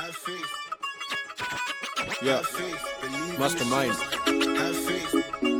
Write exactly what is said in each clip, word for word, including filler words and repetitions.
Have faith. Yeah. Have faith. Believe in Mastermind. yourself. Have faith.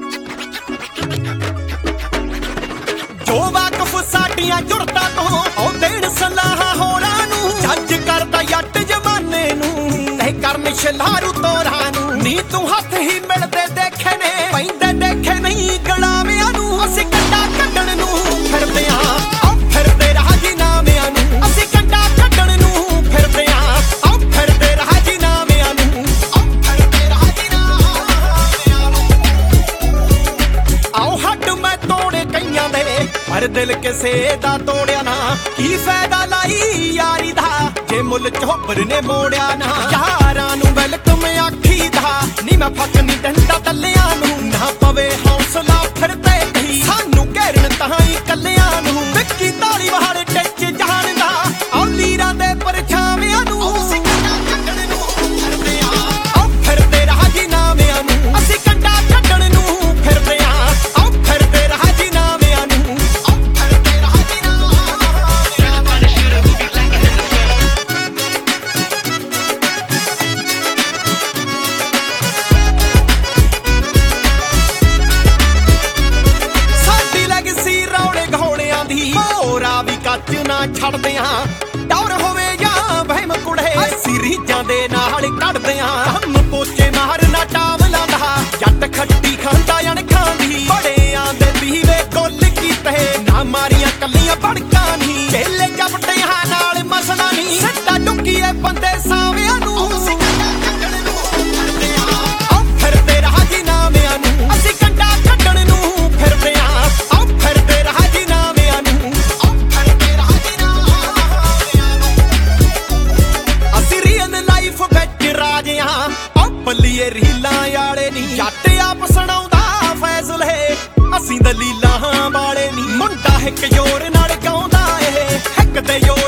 ਜੋ ਵਾਕਫ ਸਾਡੀਆਂ ਜੁਰਤਾਂ ਤੋਂ ਉਹ ਦੇਣ ਸਲਾਹਾਂ ਹੋਰਾਂ ਨੂੰ ਜੱਜ ਕਰਦਾ ਜੱਟ ਜਮਾਨੇ ਨੂੰ ਨਹੀਂ ਕਰਨ ਸ਼ਲਾਰੂ ਤੋਰਾਂ ਨੂੰ ਨੀ ਤੂੰ ਹੱਥ ਹੀ ਮਿਲਦੇ ਦੇਖੇ ਨੇ ਪੈਂਦੇ ਦੇਖੇ ਨਹੀਂ ਗਲਾਵਿਆਂ ਨੂੰ ਅਸੀਂ ਕੰਡਾ ਕੱਢਣ ਨੂੰ ਫਿਰਦੇ ਆਂ ਆਓ ਫਿਰਦੇ ਰਾਜੀ ਨਾਮਿਆਂ ਨੂੰ ਅਸੀਂ ਕੰਡਾ ਕੱਢਣ ਨੂੰ ਫਿਰਦੇ ਆਂ ਆਓ ਫਿਰਦੇ ਰਾਜੀ ਨਾਮਿਆਂ ਨੂੰ ਆਓ ਫਿਰਦੇ ਰਾਜੀ ਨਾਮਿਆਂ ਨੂੰ ਆਓ ਹੱਡ ਮੈਂ ਤੋੜੇ ਕਈਆਂ ਦੇ ਪਰ ਦਿਲ ਕਿਸੇ ਦਾ ਤੋੜਿਆ ਨਾ ਕੀ ਫਾਇਦਾ ਲਾਈ ਯਾਰੀ ਦਾ ਜੇ ਮੁੱਲ ਚੋਬਰ ਨੇ ਮੋੜਿਆ ਨਾ ਯਾਰਾਂ ਨੂੰ ਵੈਲਕਮ ਆਖੀ ਦਾ ਨੀ ਮੈਂ ਫੱਕ ਨਹੀਂ ਡੰਡਾ ਟੱਲਿਆਂ ਨੂੰ ਨਾ ਪਵੇ ਹੌਸਲਾ ਫਿਰਦੇ ਹੀ ਸਾਨੂੰ ਘੇਰਨ ਤਾਂ ਹੀ ਕੱਲਿਆਂ ਨੂੰ ਵਿੱਕੀ ਤਾਲੀ ਵਾਲੇ ਟਿੱਚ ਜਾਣ ਦਾ ਆਓ ਲੀਰਾਂ ਦੇ ਪਰਛਾਵਿਆਂ ਨੂੰ ਅਸੀਂ ਕੰਡਾ ਕੱਢਣ ਨੂੰ ਫਿਰਦੇ ਆਂ ਆਓ ਫਿਰਦੇ ਰਾਜੀ ਨਾਮਿਆਂ ਨੂੰ ਅਸੀਂ ਕੰਡਾ ਕੱਢਣ ਨੂੰ ਫਿਰਦੇ ਆਂ ਆਓ ਫਿਰਦੇ ਰਾਜੀ ਨਾਮਿਆਂ ਨੂੰ ਆਓ ਫਿਰਦੇ ਰਾਜੀ ਨਾਮਿਆਂ ਨੂੰ ਸਾਡੀ ਲੈਗਸੀ ਰੌਲੇ ਘੋੜਿਆਂ ਦੀ ਮੋਰਾ ਵੀ ਕੱਚ ਨਾ ਛੱਡਦੇ ਆਂ ਡਰ ਹੋਵੇ ਜਾਂ ਵਹਿਮ ਕੁੜੇ ਅਸੀਂ ਰੀਜਾਂ ਦੇ ਨਾਲ ਕੱਢਦੇ ਆਂ ਕੰਮ ਪੋਚੇ ਮਾਰਨਾ ਟਾਵਲਾਂ ਦਾ ਜੱਟ ਖੱਟੀ ਖਾਂਦਾ ਅਣਖਾਂ ਦੀ ਬੜਿਆਂ ਦੇ ਦੀਵੇ ਗੁੱਲ ਕੀਤੇ ਨਾ ਮਾਰੀਆਂ ਕੱਲੀਆਂ ਭੜਕਾਂ ਨਹੀਂ ਵੇਲੇ ਜਪਟਿਆਂ ਨਾਲ ਮਸਲਾ ਨਹੀਂ ਸੱਟਾ ਡੁੱਕੀਏ ਬੰਦੇ ਸਾਵਿਆਂ ਨੂੰ ਅਸੀਂ ਕੰਡਾ ਕੱਢਣ ਨੂੰ ਫਿਰਦੇ ਆਂ ਆਓ ਫਿਰਦੇ ਰਾਜੀ ਨਾਮਿਆਂ ਨੂੰ ਅਸੀਂ ਕੰਡਾ ਕੱਢਣ ਨੂੰ ਫਿਰਦੇ ਆਂ ਆਓ ਫਿਰਦੇ ਰਾਜੀ ਨਾਮਿਆਂ ਨੂੰ ਆਓ ਫਿਰਦੇ ਰਾਜੀ ਨਾਮਿਆਂ ਨੂੰ ਅਸੀਂ ਰੀਅਲ ਲਾਈਫ ਵਿੱਚ ਰਾਜਿਆਂ ਆਓ ਬੱਲੀਏ ਰੀਲਾਂ ਵਾਲੇ ਨਹੀਂ ਜੱਟ ਆਪ ਸੁਣਾਉਂਦਾ ਫੈਸਲੇ ਅਸੀਂ ਦਲੀਲਾਂ ਵਾਲੇ ਨਹੀਂ ਮੁੰਡਾ ਇੱਕ ਜ਼ੋਰ ਨਾਲ ਗਾਉਂਦਾ ਏ ਇੱਕ ਤੇ ਜ਼ੋਰ